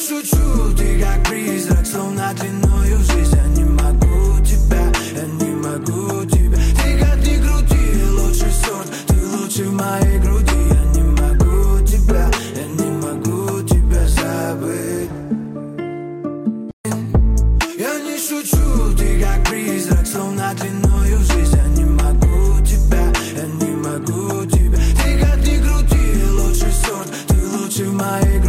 шучу, ты как призрак, словно длиною жизнь. Я не могу тебя, я не могу тебя. Ты как ни крути, лучший сорт, ты лучше в моей груди. Я не могу тебя, я не могу тебя забыть. Я не шучу, ты как призрак, словно длиною жизнь. Я не могу тебя, я не могу тебя. Ты как ни крути, лучший сорт, ты лучше в моей груди.